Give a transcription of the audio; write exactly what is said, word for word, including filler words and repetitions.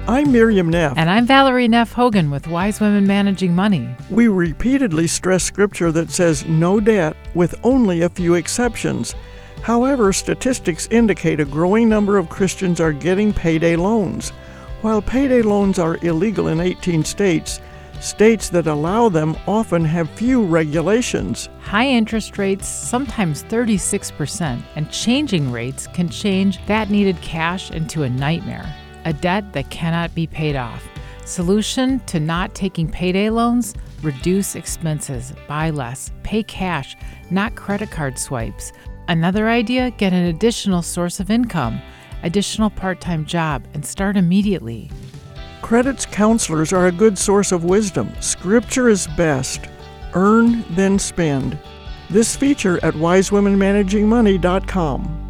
I'm Miriam Neff. And I'm Valerie Neff Hogan with Wise Women Managing Money. We repeatedly stress scripture that says no debt, with only a few exceptions. However, statistics indicate a growing number of Christians are getting payday loans. While payday loans are illegal in eighteen states, states that allow them often have few regulations. High interest rates, sometimes thirty-six percent, and changing rates can change that needed cash into a nightmare, a debt that cannot be paid off. Solution to not taking payday loans? Reduce expenses, buy less, pay cash, not credit card swipes. Another idea, get an additional source of income, additional part-time job, and start immediately. Credits counselors are a good source of wisdom. Scripture is best. Earn, then spend. This feature at wise women managing money dot com.